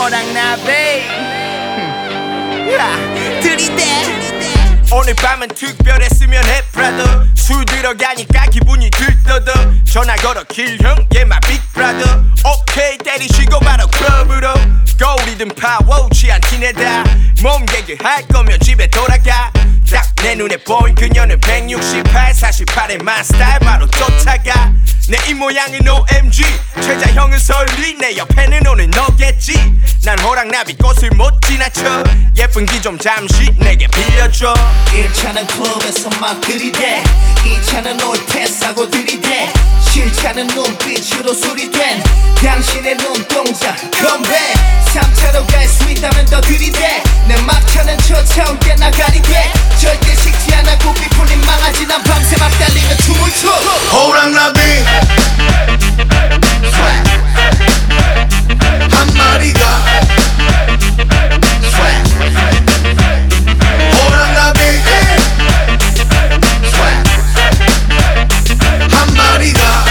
호랑나비 들이대. 오늘 밤은 특별했으면 해 브라더. 술 들어가니까 기분이 들떠더. 전화 걸어 길형 yeah my big brother. 오케이 때리시고 바로 클럽으로. 거울이든 파워 취한 티내다. 몸개그 할 거면 집에 돌아가. 딱 내 눈에 보인 그녀는 168 48의 마스타일 바로 쫓아가. 내 입모양은 OMG 최자형은 설리. 내 옆에는 오늘 너겠지. 난 호랑나비 꽃을 못 지나쳐. 예쁜 기 좀 잠시 내게 빌려줘. 1차는 클럽에서 막 들이대. 2차는 올 패싸고 들이대. 실차는 눈빛으로 수리된 당신의 눈동자 컴백. 3차로 갈 수 있다면 더 들이대. 내 막차는 쫓아올 때 나가리 돼. 절대 식지 않아 고삐 풀린 망하지. 난 밤새 막 달리며 춤을 춰. 호랑나비 한 마리가 호랑나비 한 마리가.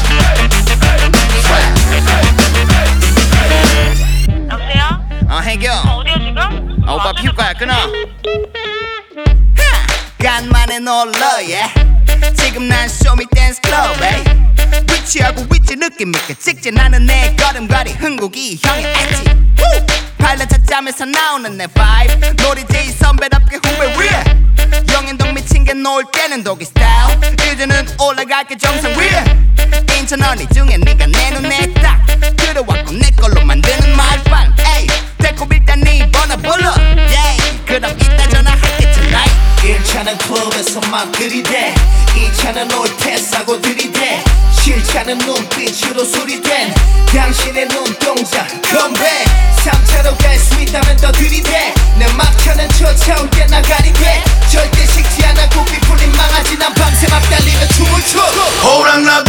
여보세요? 혜경 어디야 지금? 오빠 피울 거야 끊어. 간만에 놀러 yeah. 지금 난 쇼미 댄스 클럽 위치하고 위치 느낌 있게 찍지. 나는 내 걸음걸이 흥국이 형의 엣지. 발라 찾자면서 나오는 내 vibe. 놀이제이 선배답게 후배 위에. 영앤동 미친 게 놀 때는 독일 스타일. 이제는 올라갈게 정상 위에. 인천 언니 중에 네가 내 눈에 딱 들어왔고 내 걸로 만드는 말빨. 에이 데리고 일단 네 번호 불러 yeah. 그럼 이따 전화할게 tonight. 1차는 클럽에서 막 들이대. 2차는 올 패싸고 들이대. 실차는 눈빛으로 수리된 당신의 눈동자 컴백. 3차로 갈 수 있다면 더 들이대. 내 막차는 쫓아올 때 나가리 돼. 절대 식지 않아 고삐 풀린 망하지. 난 밤새 막 달리며 춤을 춰. 호랑나비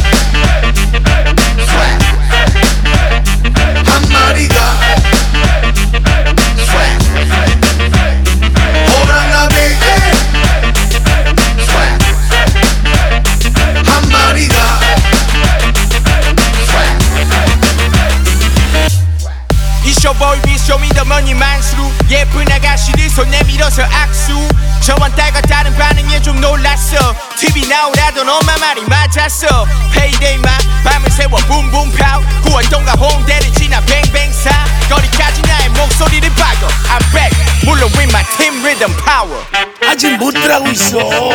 한 마리가 호랑나비 한 마리가. 이쇼보이 비쇼미더머니 만수루. 예쁜 아가씨들 손 내밀어서 악수. 저번 달과 다른 반응에 좀 놀랐어. TV 나오라던 엄마 말이 맞았어. 페이데이만 밤을 새워 붐붐 파우. 구월동과 홍대를 지나 뱅뱅사. 거리까지 나의 목소리를 박어 I'm back 물론 with my team rhythm power. 아직 못 들어가고 있어.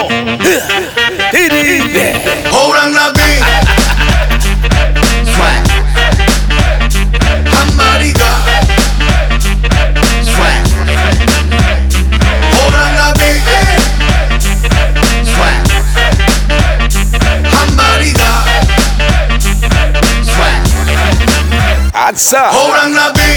호랑나비 한 마리가 호랑나비 한 마리가 아싸 호랑나비